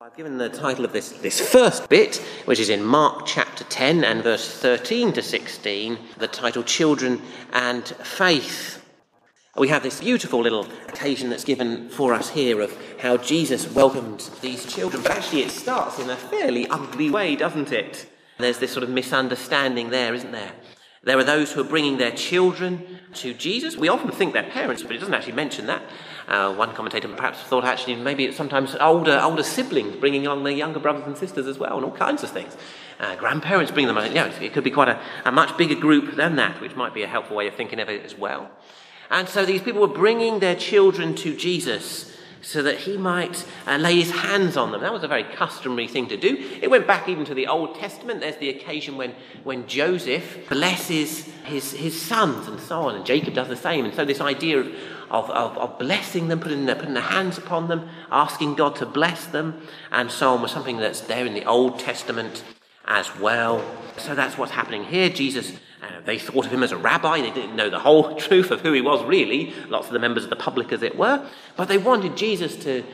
I've given the title of this first bit, which is in Mark chapter 10 and verse 13 to 16, the title Children and Faith. We have this beautiful little occasion that's given for us here of how Jesus welcomed these children, but actually it starts in a fairly ugly way, doesn't it? There's this sort of misunderstanding there, isn't there? There are those who are bringing their children to Jesus. We often think they're parents, but it doesn't actually mention that. One commentator perhaps thought actually maybe it's sometimes older siblings bringing along their younger brothers and sisters as well, and all kinds of things. Grandparents bring them. It could be quite a much bigger group than that, which might be a helpful way of thinking of it as well. And so these people were bringing their children to Jesus so that he might lay his hands on them. That was a very customary thing to do. It went back even to the Old Testament. There's the occasion when Joseph blesses his sons and so on, and Jacob does the same. And so this idea of blessing them, putting their hands upon them, asking God to bless them, and so on was something that's there in the Old Testament as well. So that's what's happening here. Jesus, they thought of him as a rabbi. They didn't know the whole truth of who he was, really. Lots of the members of the public, as it were. But they wanted Jesus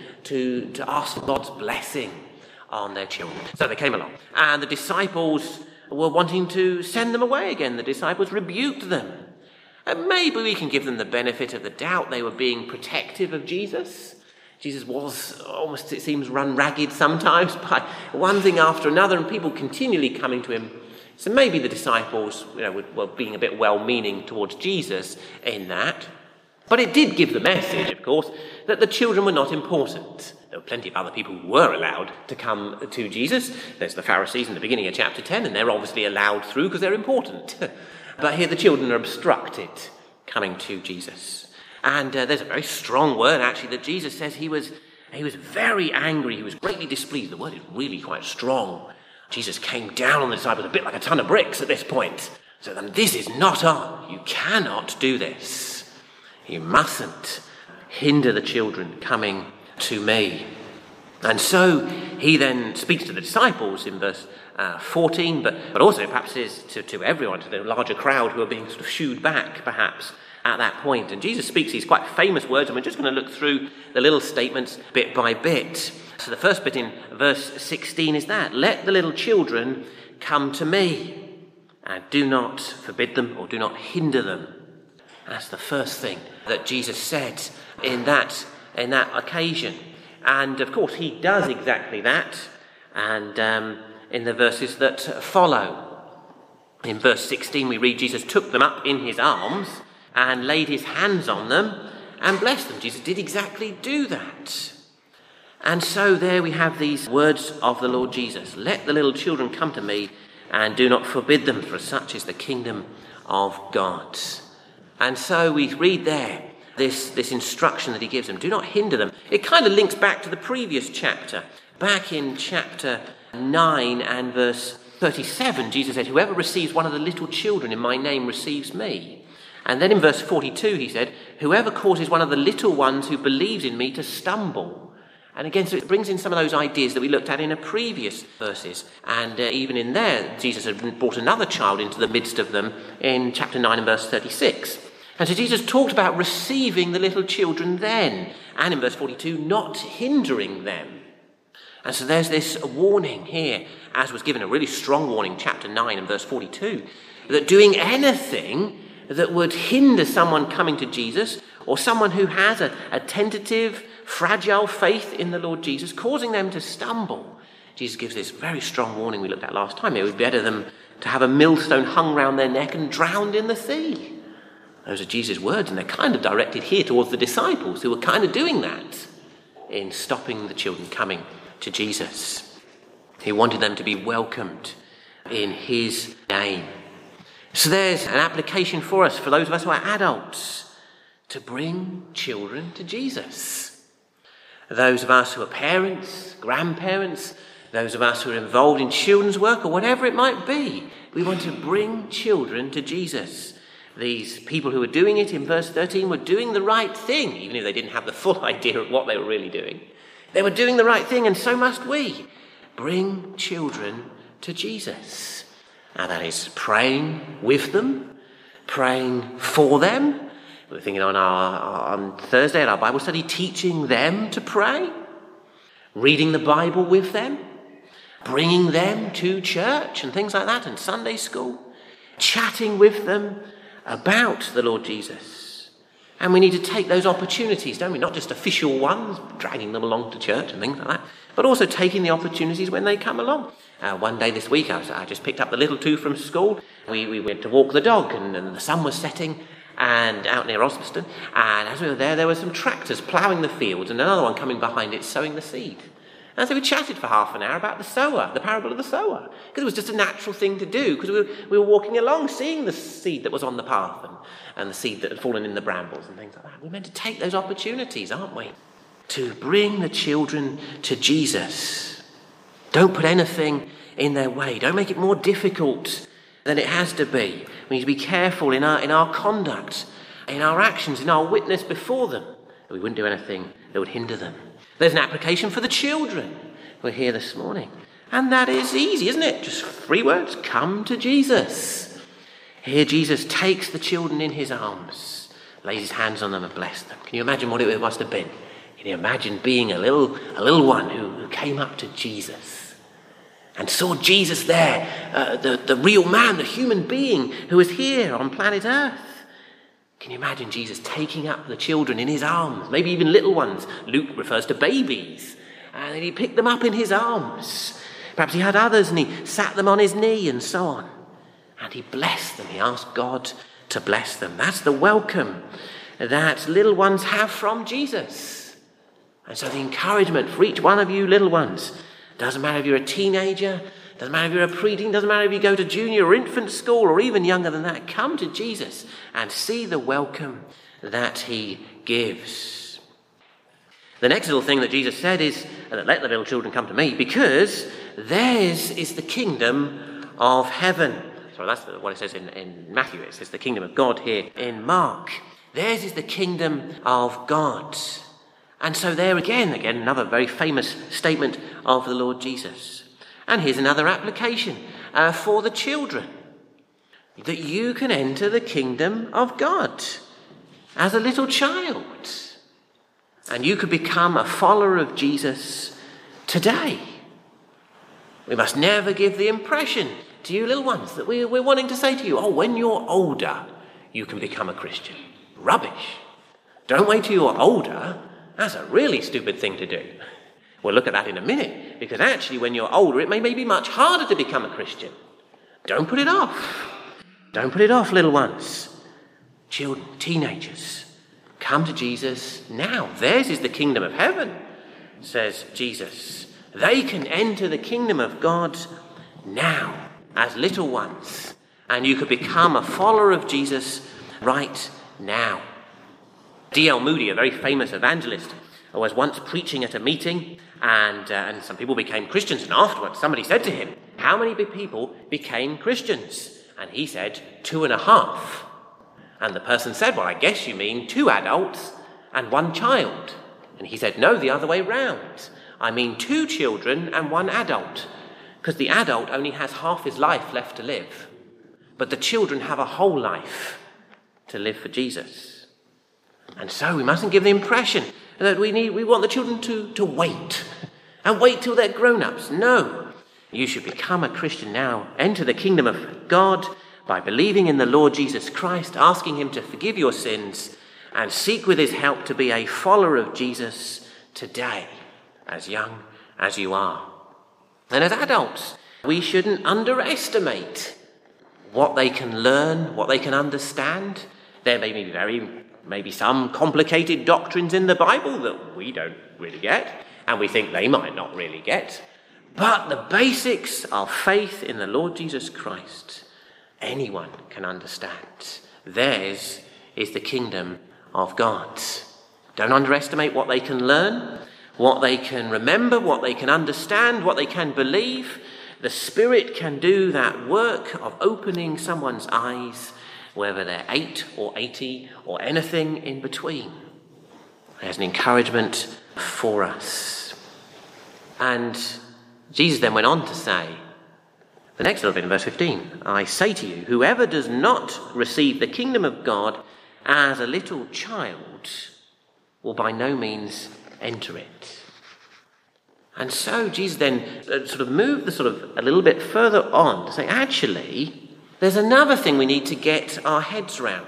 to ask for God's blessing on their children. So they came along. And the disciples were wanting to send them away again. The disciples rebuked them. And maybe we can give them the benefit of the doubt. They were being protective of Jesus. Jesus was almost, it seems, run ragged sometimes by one thing after another, and people continually coming to him. So maybe the disciples, were being a bit well-meaning towards Jesus in that. But it did give the message, of course, that the children were not important. There were plenty of other people who were allowed to come to Jesus. There's the Pharisees in the beginning of chapter 10, and they're obviously allowed through because they're important. But here the children are obstructed coming to Jesus. And there's a very strong word, actually, that Jesus says he was very angry. He was greatly displeased. The word is really quite strong. Jesus came down on the disciples a bit like a ton of bricks at this point. So this is not on. You cannot do this. You mustn't hinder the children coming to me. And so he then speaks to the disciples in verse 14, but also perhaps is to everyone, to the larger crowd who are being sort of shooed back, perhaps, at that point. And Jesus speaks these quite famous words, and we're just going to look through the little statements bit by bit. So the first bit in verse 16 is that, let the little children come to me, and do not forbid them or do not hinder them. That's the first thing that Jesus said in that occasion. And of course he does exactly that. And in the verses that follow, in verse 16 we read, Jesus took them up in his arms and laid his hands on them and blessed them. Jesus did exactly do that. And so there we have these words of the Lord Jesus. Let the little children come to me and do not forbid them, for such is the kingdom of God. And so we read there this instruction that he gives them. Do not hinder them. It kind of links back to the previous chapter. Back in chapter 9 and verse 37, Jesus said, whoever receives one of the little children in my name receives me. And then in verse 42 he said, whoever causes one of the little ones who believes in me to stumble. And again, so it brings in some of those ideas that we looked at in a previous verses. And even in there, Jesus had brought another child into the midst of them in chapter 9 and verse 36. And so Jesus talked about receiving the little children then. And in verse 42, not hindering them. And so there's this warning here, as was given a really strong warning, chapter 9 and verse 42, that doing anything that would hinder someone coming to Jesus, or someone who has a tentative, fragile faith in the Lord Jesus, causing them to stumble. Jesus gives this very strong warning we looked at last time. It would be better them to have a millstone hung round their neck and drowned in the sea. Those are Jesus' words, and they're kind of directed here towards the disciples who were kind of doing that in stopping the children coming to Jesus. He wanted them to be welcomed in his name. So there's an application for us, for those of us who are adults, to bring children to Jesus. Those of us who are parents, grandparents, those of us who are involved in children's work or whatever it might be, we want to bring children to Jesus. These people who were doing it in verse 13 were doing the right thing, even if they didn't have the full idea of what they were really doing. They were doing the right thing, and so must we. Bring children to Jesus. Now that is praying with them, praying for them. We were thinking on Thursday at our Bible study, teaching them to pray. reading the Bible with them, bringing them to church and things like that, and Sunday school, chatting with them about the Lord Jesus. And we need to take those opportunities, don't we? Not just official ones, dragging them along to church and things like that, but also taking the opportunities when they come along. One day this week, I just picked up the little two from school. We went to walk the dog, and the sun was setting, and out near Osmaston. And as we were there were some tractors ploughing the fields, and another one coming behind it sowing the seed. And so we chatted for half an hour about the sower, the parable of the sower, because it was just a natural thing to do, because we were walking along, seeing the seed that was on the path and the seed that had fallen in the brambles and things like that. We're meant to take those opportunities, aren't we? To bring the children to Jesus. Don't put anything in their way. Don't make it more difficult than it has to be. We need to be careful in our conduct, in our actions, in our witness before them, that we wouldn't do anything that would hinder them. There's an application for the children we're here this morning. And that is easy, isn't it? Just 3 words. Come to Jesus. Here Jesus takes the children in his arms, lays his hands on them and bless them. Can you imagine what it must have been? Can you imagine being a little one who came up to Jesus and saw Jesus there, the real man, the human being who was here on planet Earth? Can you imagine Jesus taking up the children in his arms, maybe even little ones? Luke refers to babies, and he picked them up in his arms. Perhaps he had others and he sat them on his knee and so on. And he blessed them. He asked God to bless them. That's the welcome that little ones have from Jesus. And so the encouragement for each one of you little ones, doesn't matter if you're a teenager, doesn't matter if you're a preteen, doesn't matter if you go to junior or infant school or even younger than that, come to Jesus and see the welcome that he gives. The next little thing that Jesus said is, let the little children come to me, because theirs is the kingdom of heaven. So that's what it says in Matthew. It says the kingdom of God here in Mark. Theirs is the kingdom of God. And so there again, another very famous statement of the Lord Jesus. And here's another application for the children. That you can enter the kingdom of God as a little child. And you could become a follower of Jesus today. We must never give the impression to you little ones that we're wanting to say to you, when you're older, you can become a Christian. Rubbish. Don't wait till you're older. That's a really stupid thing to do. We'll look at that in a minute, because actually when you're older, it may be much harder to become a Christian. Don't put it off. Don't put it off, little ones. Children, teenagers, come to Jesus now. Theirs is the kingdom of heaven, says Jesus. They can enter the kingdom of God now as little ones, and you could become a follower of Jesus right now. D.L. Moody, a very famous evangelist, was once preaching at a meeting, and some people became Christians, and afterwards somebody said to him, how many people became Christians? And he said, 2.5. And the person said, well, I guess you mean 2 adults and 1 child. And he said, no, the other way round. I mean 2 children and 1 adult, because the adult only has half his life left to live, but the children have a whole life to live for Jesus. And so we mustn't give the impression that we want the children to wait and wait till they're grown-ups. No, you should become a Christian now. Enter the kingdom of God by believing in the Lord Jesus Christ, asking him to forgive your sins, and seek with his help to be a follower of Jesus today, as young as you are. And as adults, we shouldn't underestimate what they can learn, what they can understand. There may be some complicated doctrines in the Bible that we don't really get, and we think they might not really get. But the basics of faith in the Lord Jesus Christ, anyone can understand. Theirs is the kingdom of God. Don't underestimate what they can learn, what they can remember, what they can understand, what they can believe. The Spirit can do that work of opening someone's eyes, whether they're 8 or 80 or anything in between. There's an encouragement for us. And Jesus then went on to say, the next little bit in verse 15, I say to you, whoever does not receive the kingdom of God as a little child will by no means enter it. And so Jesus then sort of moved a little bit further on to say, actually, there's another thing we need to get our heads round.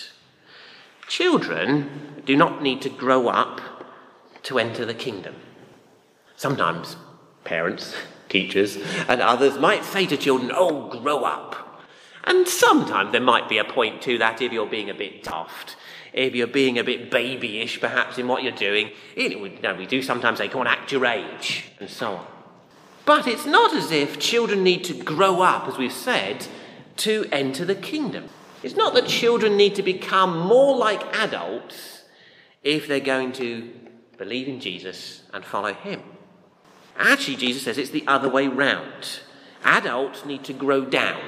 Children do not need to grow up to enter the kingdom. Sometimes parents, teachers, and others might say to children, "Oh, grow up." And sometimes there might be a point to that if you're being a bit daft, if you're being a bit babyish perhaps in what you're doing. We do sometimes say, "Come on, act your age," and so on. But it's not as if children need to grow up, as we've said, to enter the kingdom. It's not that children need to become more like adults if they're going to believe in Jesus and follow him. Actually, Jesus says it's the other way round. Adults need to grow down.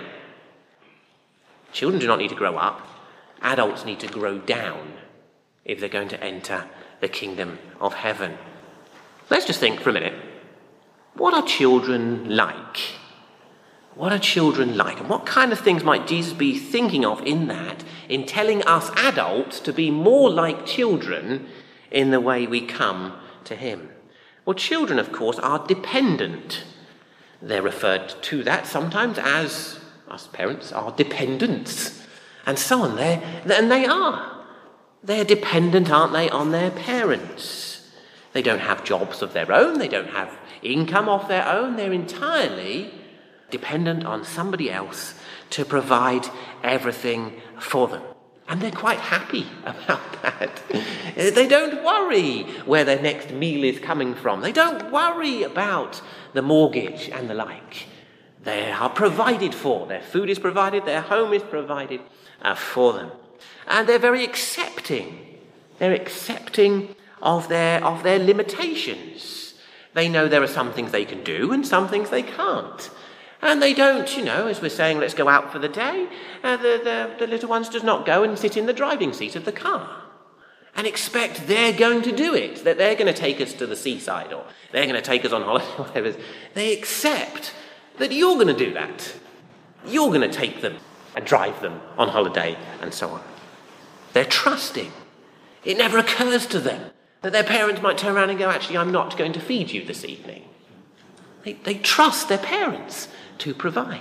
Children do not need to grow up. Adults need to grow down if they're going to enter the kingdom of heaven. Let's just think for a minute. What are children like? What are children like? And what kind of things might Jesus be thinking of in that, in telling us adults to be more like children in the way we come to him? Well, children, of course, are dependent. They're referred to that sometimes as, us parents, are dependents, and so on. And they are. They're dependent, aren't they, on their parents. They don't have jobs of their own. They don't have income of their own. They're entirely dependent on somebody else to provide everything for them. And they're quite happy about that. They don't worry where their next meal is coming from. They don't worry about the mortgage and the like. They are provided for. Their food is provided, their home is provided for them. And they're very accepting. They're accepting of their limitations. They know there are some things they can do and some things they can't. And they don't, as we're saying, let's go out for the day, the little ones does not go and sit in the driving seat of the car and expect they're going to do it, that they're going to take us to the seaside or they're going to take us on holiday or whatever. They accept that you're going to do that. You're going to take them and drive them on holiday and so on. They're trusting. It never occurs to them that their parents might turn around and go, "Actually, I'm not going to feed you this evening." They trust their parents to provide.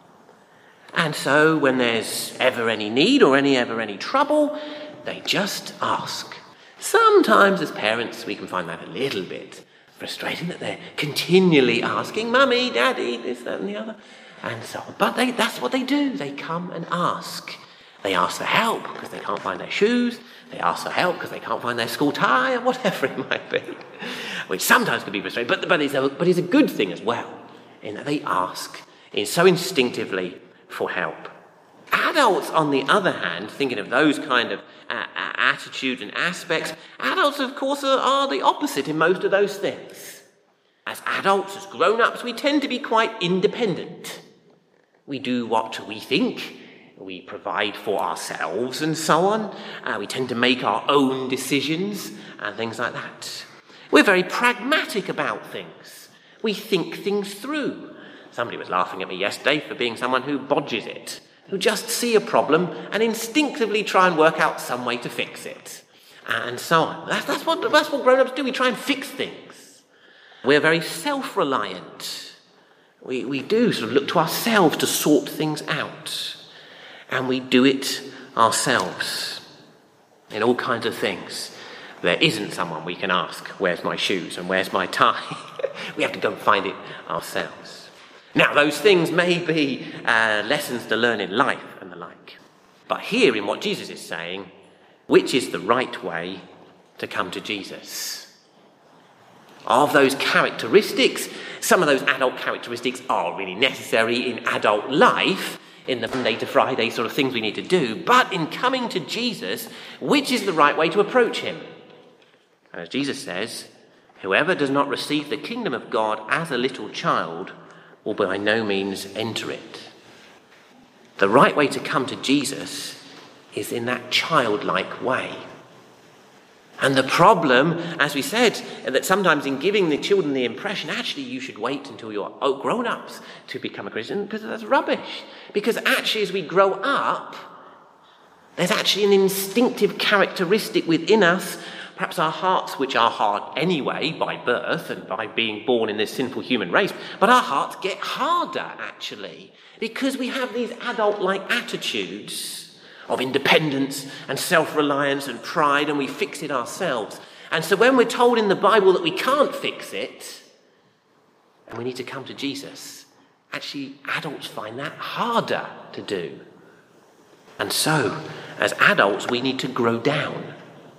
And so when there's ever any need or ever any trouble, they just ask. Sometimes as parents we can find that a little bit frustrating, that they're continually asking, "Mummy, Daddy," this, that and the other, and so on. But that's what they do. They come and ask. They ask for help because they can't find their shoes. They ask for help because they can't find their school tie or whatever it might be, which sometimes can be frustrating, but it's a good thing as well, in that they ask so instinctively for help. Adults, on the other hand, thinking of those kind of attitudes and aspects, adults, of course, are the opposite in most of those things. As adults, as grown-ups, we tend to be quite independent. We do what we think. We provide for ourselves and so on. We tend to make our own decisions and things like that. We're very pragmatic about things. We think things through. Somebody was laughing at me yesterday for being someone who bodges it, who just see a problem and instinctively try and work out some way to fix it, and so on. That's what grown-ups do. We try and fix things. We're very self-reliant. We do sort of look to ourselves to sort things out. And we do it ourselves in all kinds of things. There isn't someone we can ask, "Where's my shoes and where's my tie?" We have to go and find it ourselves. Now, those things may be lessons to learn in life and the like. But here in what Jesus is saying, which is the right way to come to Jesus? Of those characteristics, some of those adult characteristics are really necessary in adult life, in the Monday to Friday sort of things we need to do, but in coming to Jesus, which is the right way to approach him? And as Jesus says, "Whoever does not receive the kingdom of God as a little child will by no means enter it." The right way to come to Jesus is in that childlike way. And the problem, as we said, that sometimes in giving the children the impression, actually you should wait until you're grown-ups to become a Christian, because that's rubbish. Because actually as we grow up, there's actually an instinctive characteristic within us Perhaps our hearts, which are hard anyway by birth and by being born in this sinful human race, but our hearts get harder, actually, because we have these adult-like attitudes of independence and self-reliance and pride, and we fix it ourselves. And so when we're told in the Bible that we can't fix it, and we need to come to Jesus, actually adults find that harder to do. And so, as adults, we need to grow down,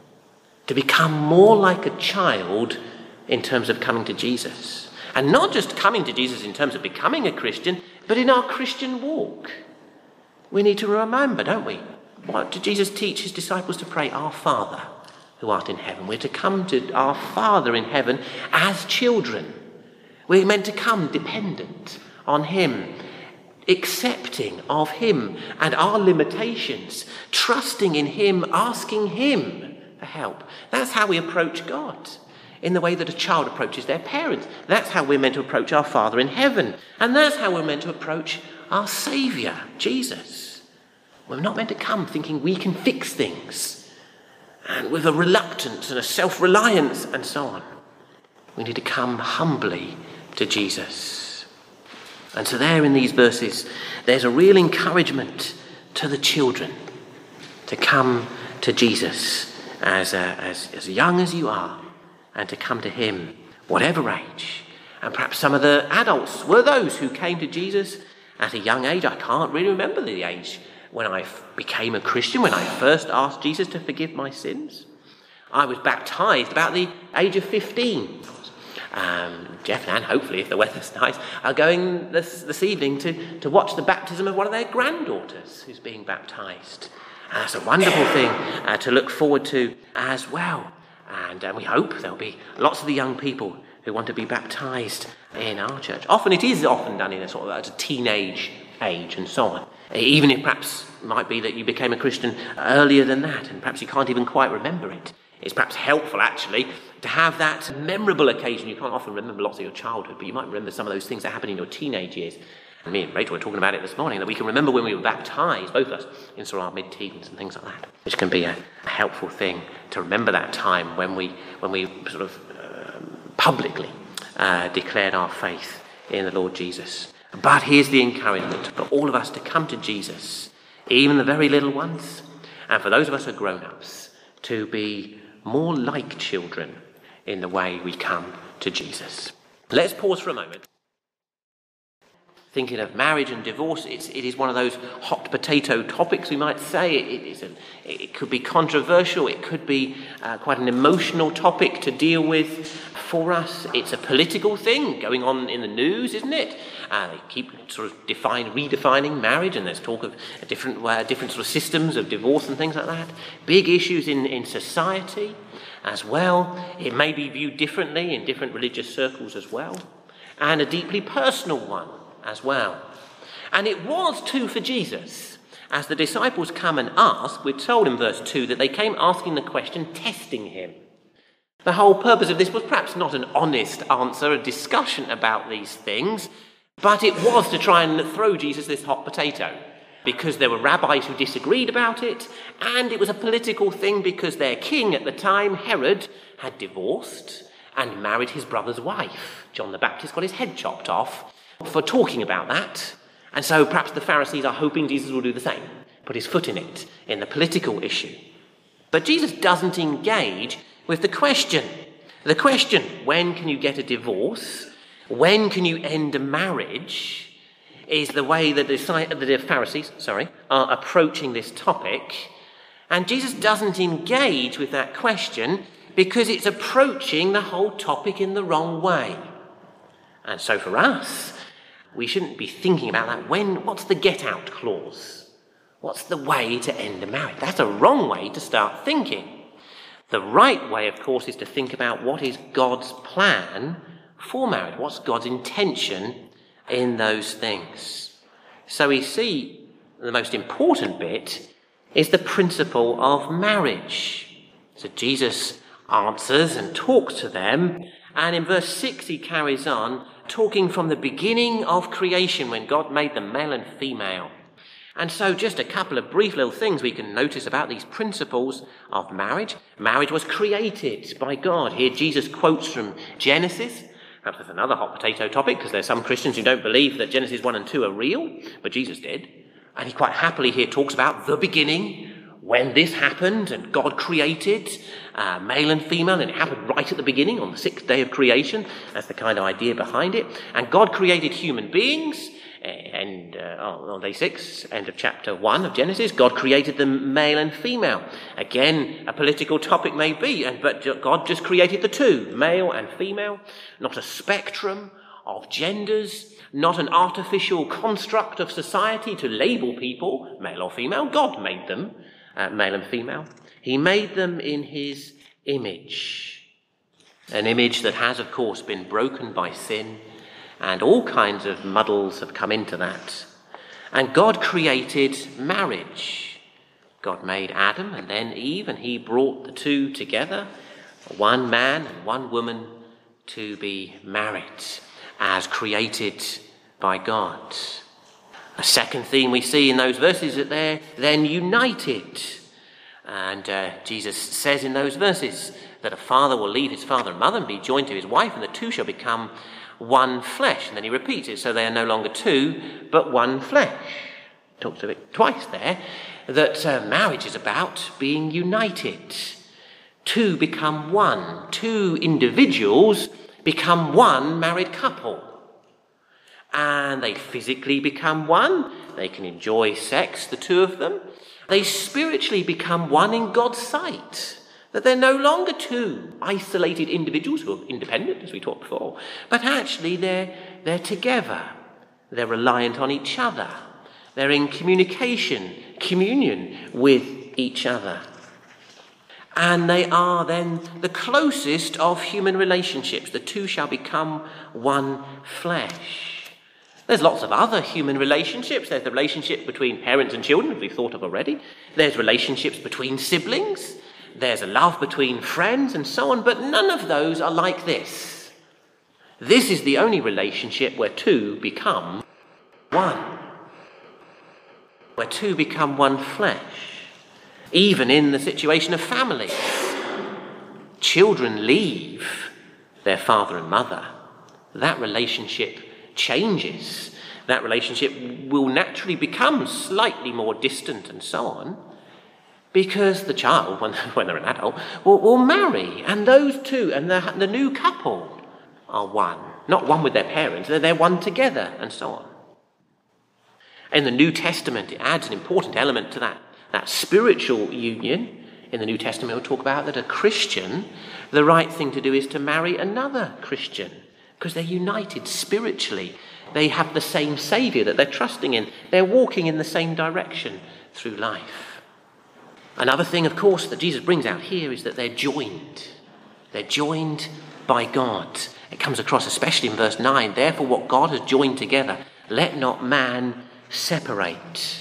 to become more like a child in terms of coming to Jesus. And not just coming to Jesus in terms of becoming a Christian, but in our Christian walk. We need to remember, don't we? What did Jesus teach his disciples to pray? Our Father, who art in heaven. We're to come to our Father in heaven as children. We're meant to come dependent on him, accepting of him and our limitations, trusting in him, asking him for help. That's how we approach God, in the way that a child approaches their parents. That's how we're meant to approach our Father in heaven. And that's how we're meant to approach our Saviour, Jesus. We're not meant to come thinking we can fix things, and with a reluctance and a self-reliance and so on. We need to come humbly to Jesus. And so there in these verses, there's a real encouragement to the children to come to Jesus as young as you are, and to come to him, whatever age. And perhaps some of the adults were those who came to Jesus at a young age. I can't really remember the age when I became a Christian, when I first asked Jesus to forgive my sins. I was baptised about the age of 15. Jeff and Anne, hopefully, if the weather's nice, are going this evening to watch the baptism of one of their granddaughters who's being baptised. And that's a wonderful thing to look forward to as well. And we hope there'll be lots of the young people who want to be baptised in our church. It is often done in a sort of at a teenage age and so on. Even if perhaps it might be that you became a Christian earlier than that, and perhaps you can't even quite remember it. It's perhaps helpful, actually, to have that memorable occasion. You can't often remember lots of your childhood, but you might remember some of those things that happened in your teenage years. And me and Rachel were talking about it this morning, that we can remember when we were baptised, both of us, in sort of our mid-teens and things like that, which can be a helpful thing to remember that time when we sort of publicly declared our faith in the Lord Jesus. But here's the encouragement for all of us to come to Jesus, even the very little ones, and for those of us who are grown-ups, to be more like children in the way we come to Jesus. Let's pause for a moment. Thinking of marriage and divorce, it is one of those hot potato topics, we might say. It could be controversial. It could be quite an emotional topic to deal with for us. It's a political thing going on in the news, isn't it? They keep sort of redefining marriage, and there's talk of different sort of systems of divorce and things like that. Big issues in society as well. It may be viewed differently in different religious circles as well, and a deeply personal one as well. And it was too for Jesus. As the disciples come and ask, we're told in verse 2 that they came asking the question, testing him. The whole purpose of this was perhaps not an honest answer, a discussion about these things, but it was to try and throw Jesus this hot potato, because there were rabbis who disagreed about it, and it was a political thing because their king at the time, Herod, had divorced and married his brother's wife. John the Baptist got his head chopped off for talking about that. And so perhaps the Pharisees are hoping Jesus will do the same, put his foot in it, in the political issue. But Jesus doesn't engage with the question. The question, when can you get a divorce? When can you end a marriage? Is the way that the Pharisees are approaching this topic. And Jesus doesn't engage with that question because it's approaching the whole topic in the wrong way. And so for us, we shouldn't be thinking about that. What's the get-out clause? What's the way to end a marriage? That's a wrong way to start thinking. The right way, of course, is to think about what is God's plan for marriage. What's God's intention in those things? So we see the most important bit is the principle of marriage. So Jesus answers and talks to them, and in verse 6 he carries on, talking from the beginning of creation when God made them male and female. And so just a couple of brief little things we can notice about these principles of marriage. Marriage was created by God. Here Jesus quotes from Genesis. Perhaps that's another hot potato topic, because there's some Christians who don't believe that Genesis 1 and 2 are real, but Jesus did. And he quite happily here talks about the beginning, when this happened, and God created male and female, and it happened right at the beginning on the sixth day of creation. That's the kind of idea behind it. And God created human beings, and on day 6, end of chapter 1 of Genesis, God created them male and female. Again, a political topic may be, but God just created the two, male and female, not a spectrum of genders, not an artificial construct of society to label people, male or female. God made them male and female. He made them in his image, an image that has, of course, been broken by sin, and all kinds of muddles have come into that. And God created marriage. God made Adam and then Eve, and he brought the two together, one man and one woman, to be married as created by God. A second theme we see in those verses is that they're then united. And Jesus says in those verses that a father will leave his father and mother and be joined to his wife, and the two shall become one flesh. And then he repeats it, so they are no longer two, but one flesh. Talks of it twice there, that marriage is about being united. Two become one. Two individuals become one married couple. And they physically become one. They can enjoy sex, the two of them. They spiritually become one in God's sight. That they're no longer two isolated individuals who are independent, as we talked before, but actually they're together. They're reliant on each other. They're in communion with each other. And they are then the closest of human relationships. The two shall become one flesh. There's lots of other human relationships. There's the relationship between parents and children, as we've thought of already. There's relationships between siblings. There's a love between friends and so on, but none of those are like this. This is the only relationship where two become one. Where two become one flesh. Even in the situation of families. Children leave their father and mother. That relationship changes. That relationship will naturally become slightly more distant and so on. Because the child, when they're an adult, will marry. And those two, and the new couple are one. Not one with their parents, they're one together, and so on. In the New Testament, it adds an important element to that spiritual union. In the New Testament, we'll talk about that a Christian, the right thing to do is to marry another Christian. Because they're united spiritually. They have the same Saviour that they're trusting in. They're walking in the same direction through life. Another thing, of course, that Jesus brings out here is that they're joined. They're joined by God. It comes across especially in verse 9. Therefore, what God has joined together, let not man separate.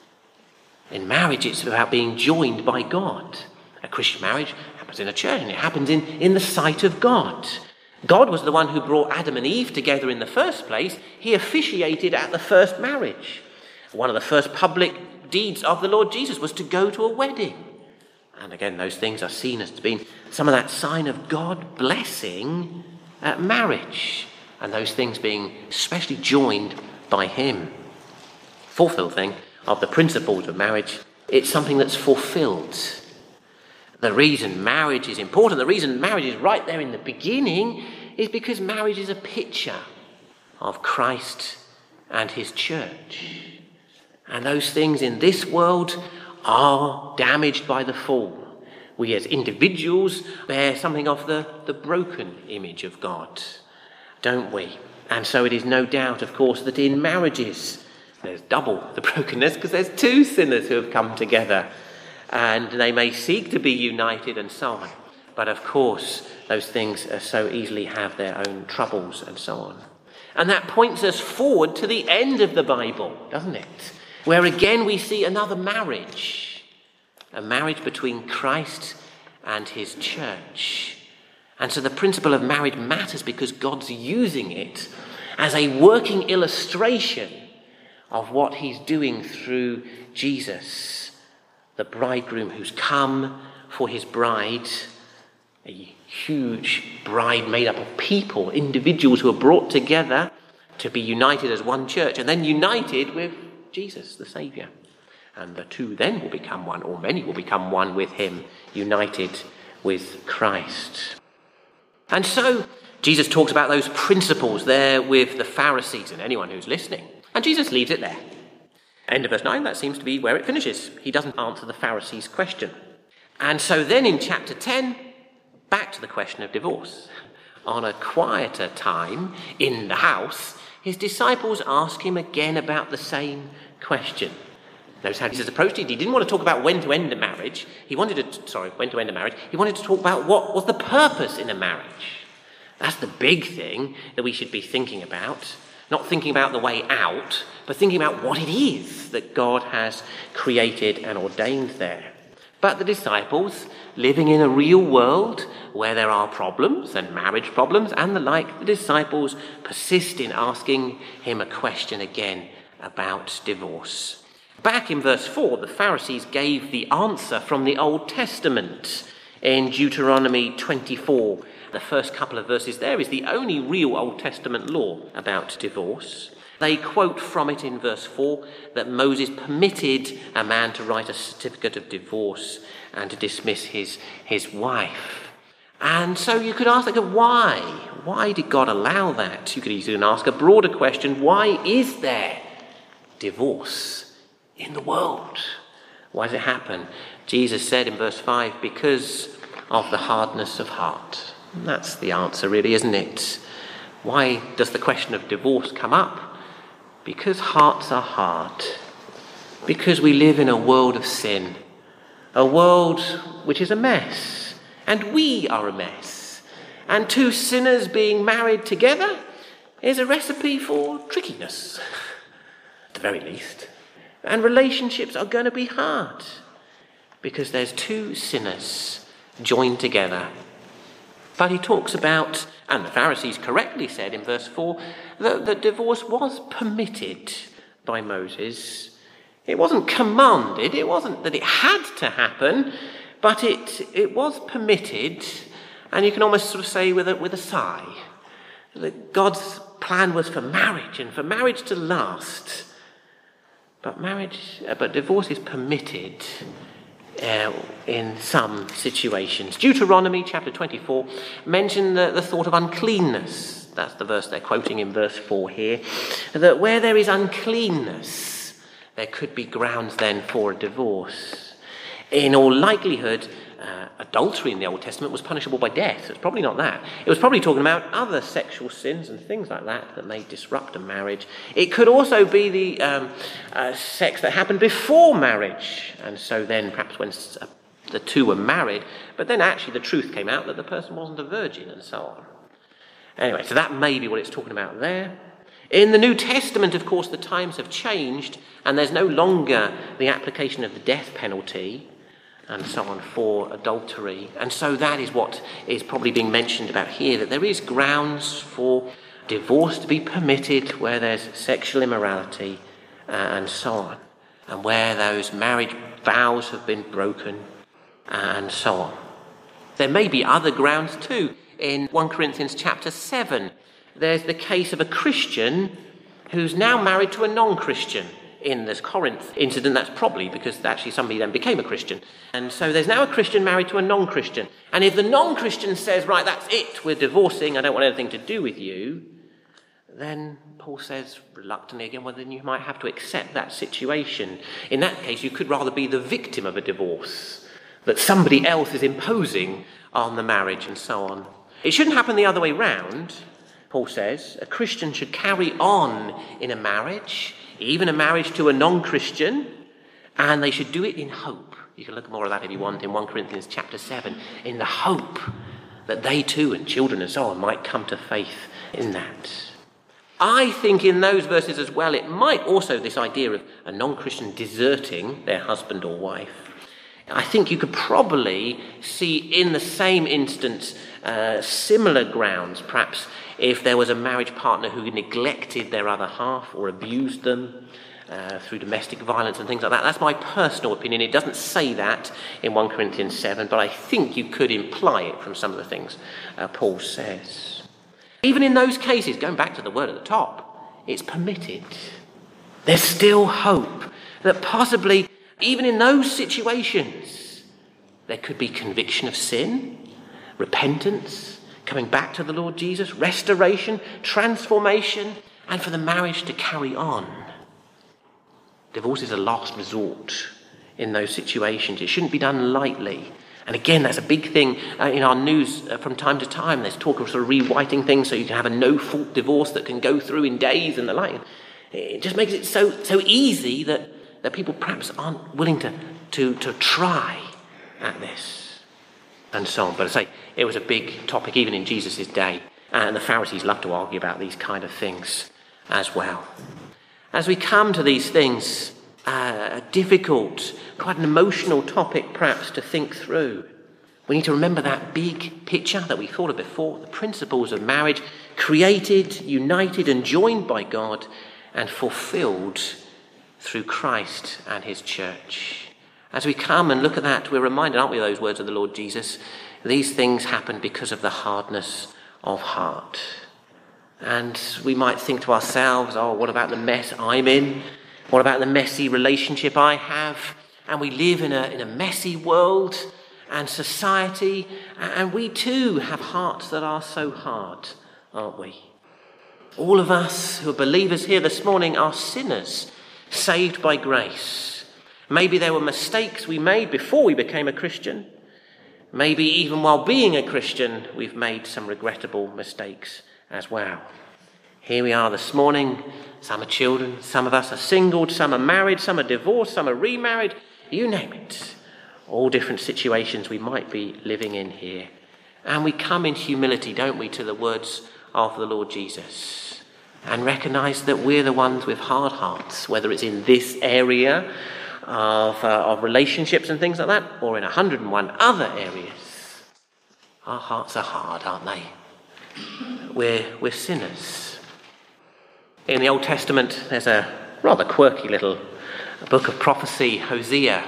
In marriage, it's about being joined by God. A Christian marriage happens in a church, and it happens in the sight of God. God was the one who brought Adam and Eve together in the first place. He officiated at the first marriage. One of the first public deeds of the Lord Jesus was to go to a wedding. And again, those things are seen as being some of that sign of God blessing marriage. And those things being especially joined by him. Fourth little thing of the principles of marriage, it's something that's fulfilled. The reason marriage is important, the reason marriage is right there in the beginning, is because marriage is a picture of Christ and his church. And those things in this world are damaged by the fall. We as individuals bear something of the broken image of God, don't we? And so it is no doubt, of course, that in marriages there's double the brokenness because there's two sinners who have come together. And they may seek to be united and so on. But of course, those things so easily have their own troubles and so on. And that points us forward to the end of the Bible, doesn't it? Where again we see another marriage. A marriage between Christ and his church. And so the principle of marriage matters because God's using it as a working illustration of what he's doing through Jesus, the bridegroom who's come for his bride, a huge bride made up of people, individuals who are brought together to be united as one church and then united with Jesus, the Saviour. And the two then will become one, or many will become one with him, united with Christ. And so Jesus talks about those principles there with the Pharisees and anyone who's listening. And Jesus leaves it there. End of verse 9, that seems to be where it finishes. He doesn't answer the Pharisees' question. And so then in chapter 10, back to the question of divorce. On a quieter time in the house, his disciples ask him again about the same question. Notice how Jesus approached it. He didn't want to talk about when to end a marriage. He wanted to talk about what was the purpose in a marriage. That's the big thing that we should be thinking about. Not thinking about the way out, but thinking about what it is that God has created and ordained there. But the disciples, living in a real world where there are problems and marriage problems and the like, the disciples persist in asking him a question again about divorce. Back in verse 4, the Pharisees gave the answer from the Old Testament in Deuteronomy 24. The first couple of verses there is the only real Old Testament law about divorce. They quote from it in verse 4 that Moses permitted a man to write a certificate of divorce and to dismiss his wife. And so you could ask, why? Why did God allow that? You could easily ask a broader question, why is there divorce in the world? Why does it happen? Jesus said in verse 5, because of the hardness of heart. And that's the answer really, isn't it? Why does the question of divorce come up? Because hearts are hard. Because we live in a world of sin. A world which is a mess. And we are a mess. And two sinners being married together is a recipe for trickiness, at the very least. And relationships are going to be hard. Because there's two sinners joined together. But he talks about, and the Pharisees correctly said in verse 4, that divorce was permitted by Moses. It wasn't commanded, it wasn't that it had to happen, but it was permitted, and you can almost sort of say with a sigh, that God's plan was for marriage, and for marriage to last. But divorce is permitted in some situations. Deuteronomy chapter 24 mentioned the thought of uncleanness. That's the verse they're quoting in verse 4 here. That where there is uncleanness, there could be grounds then for a divorce. In all likelihood, adultery in the Old Testament was punishable by death. It's probably not that. It was probably talking about other sexual sins and things like that may disrupt a marriage. It could also be the sex that happened before marriage. And so then perhaps when the two were married, but then actually the truth came out that the person wasn't a virgin and so on. Anyway, so that may be what it's talking about there. In the New Testament, of course, the times have changed and there's no longer the application of the death penalty and so on for adultery. And so that is what is probably being mentioned about here, that there is grounds for divorce to be permitted where there's sexual immorality and so on, and where those marriage vows have been broken and so on. There may be other grounds too. In 1 Corinthians chapter 7, there's the case of a Christian who's now married to a non-Christian. In this Corinth incident, that's probably because actually somebody then became a Christian. And so there's now a Christian married to a non-Christian. And if the non-Christian says, right, that's it, we're divorcing, I don't want anything to do with you, then Paul says reluctantly again, well, then you might have to accept that situation. In that case, you could rather be the victim of a divorce, that somebody else is imposing on the marriage and so on. It shouldn't happen the other way round. Paul says a Christian should carry on in a marriage, even a marriage to a non-Christian, and they should do it in hope. You can look more at that if you want in 1 Corinthians chapter 7, in the hope that they too and children and so on might come to faith in that. I think in those verses as well, it might also, this idea of a non-Christian deserting their husband or wife, I think you could probably see in the same instance similar grounds, perhaps if there was a marriage partner who neglected their other half or abused them, through domestic violence and things like that. That's my personal opinion. It doesn't say that in 1 Corinthians 7, but I think you could imply it from some of the things Paul says. Even in those cases, going back to the word at the top, it's permitted. There's still hope that possibly, even in those situations, there could be conviction of sin, repentance, coming back to the Lord Jesus, restoration, transformation, and for the marriage to carry on. Divorce is a last resort in those situations. It shouldn't be done lightly. And again, that's a big thing in our news from time to time. There's talk of sort of rewriting things so you can have a no-fault divorce that can go through in days and the like. It just makes it so easy that people perhaps aren't willing to try at this and so on. But I say, it was a big topic even in Jesus' day. And the Pharisees loved to argue about these kind of things as well. As we come to these things, a difficult, quite an emotional topic perhaps to think through, we need to remember that big picture that we thought of before, the principles of marriage, created, united and joined by God and fulfilled through Christ and his church. As we come and look at that, we're reminded, aren't we, of those words of the Lord Jesus? These things happen because of the hardness of heart. And we might think to ourselves, oh, what about the mess I'm in? What about the messy relationship I have? And we live in a messy world and society, and we too have hearts that are so hard, aren't we? All of us who are believers here this morning are sinners, saved by grace. Maybe there were mistakes we made before we became a Christian. Maybe even while being a Christian, we've made some regrettable mistakes as well. Here we are this morning. Some are children, some of us are singled, some are married, some are divorced, some are remarried. You name it. All different situations we might be living in here. And we come in humility, don't we, to the words of the Lord Jesus, and recognise that we're the ones with hard hearts, whether it's in this area of relationships and things like that, or in 101 other areas. Our hearts are hard, aren't they? We're sinners. In the Old Testament, there's a rather quirky little book of prophecy, Hosea.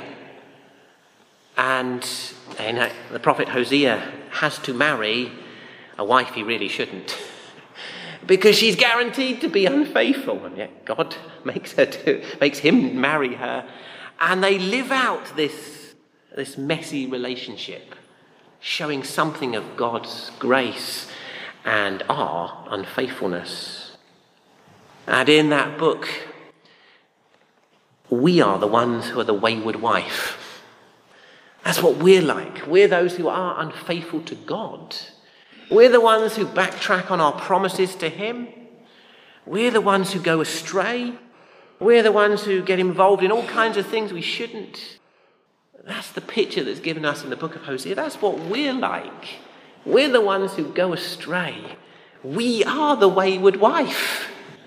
And the prophet Hosea has to marry a wife he really shouldn't, because she's guaranteed to be unfaithful. And yet God makes him marry her. And they live out this messy relationship, showing something of God's grace and our unfaithfulness. And in that book, we are the ones who are the wayward wife. That's what we're like. We're those who are unfaithful to God. We're the ones who backtrack on our promises to him. We're the ones who go astray. We're the ones who get involved in all kinds of things we shouldn't. That's the picture that's given us in the book of Hosea. That's what we're like. We're the ones who go astray. We are the wayward wife.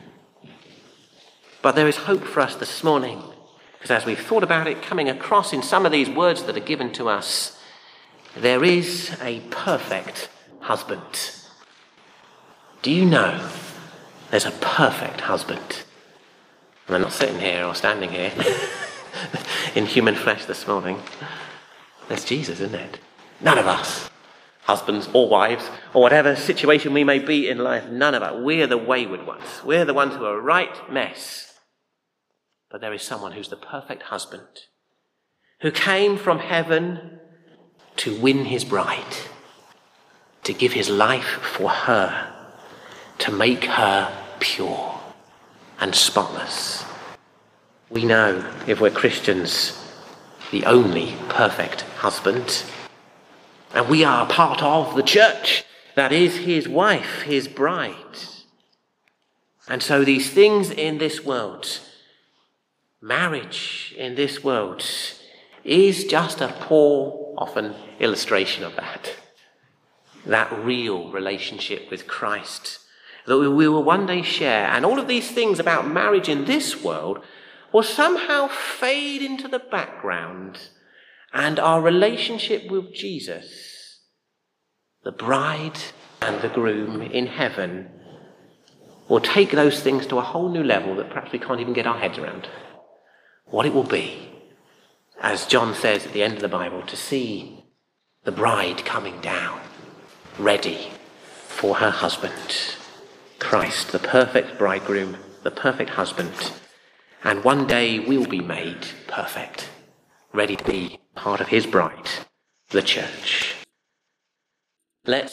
But there is hope for us this morning, because as we've thought about it, coming across in some of these words that are given to us, there is a perfect husband. Do you know there's a perfect husband? And I'm not sitting here or standing here in human flesh this morning. That's Jesus, isn't it? None of us, husbands or wives, or whatever situation we may be in life, none of us. We're the wayward ones. We're the ones who are a right mess. But there is someone who's the perfect husband, who came from heaven to win his bride, to give his life for her, to make her pure and spotless. We know, if we're Christians, the only perfect husband. And we are part of the church that is his wife, his bride. And so these things in this world, marriage in this world, is just a poor, often, illustration of that. That real relationship with Christ that we will one day share. And all of these things about marriage in this world will somehow fade into the background, and our relationship with Jesus, the bride and the groom in heaven, will take those things to a whole new level that perhaps we can't even get our heads around. what it will be, as John says at the end of the Bible, to see the bride coming down, ready for her husband, Christ, the perfect bridegroom, the perfect husband. And one day we'll be made perfect, ready to be part of his bride, the church. Let's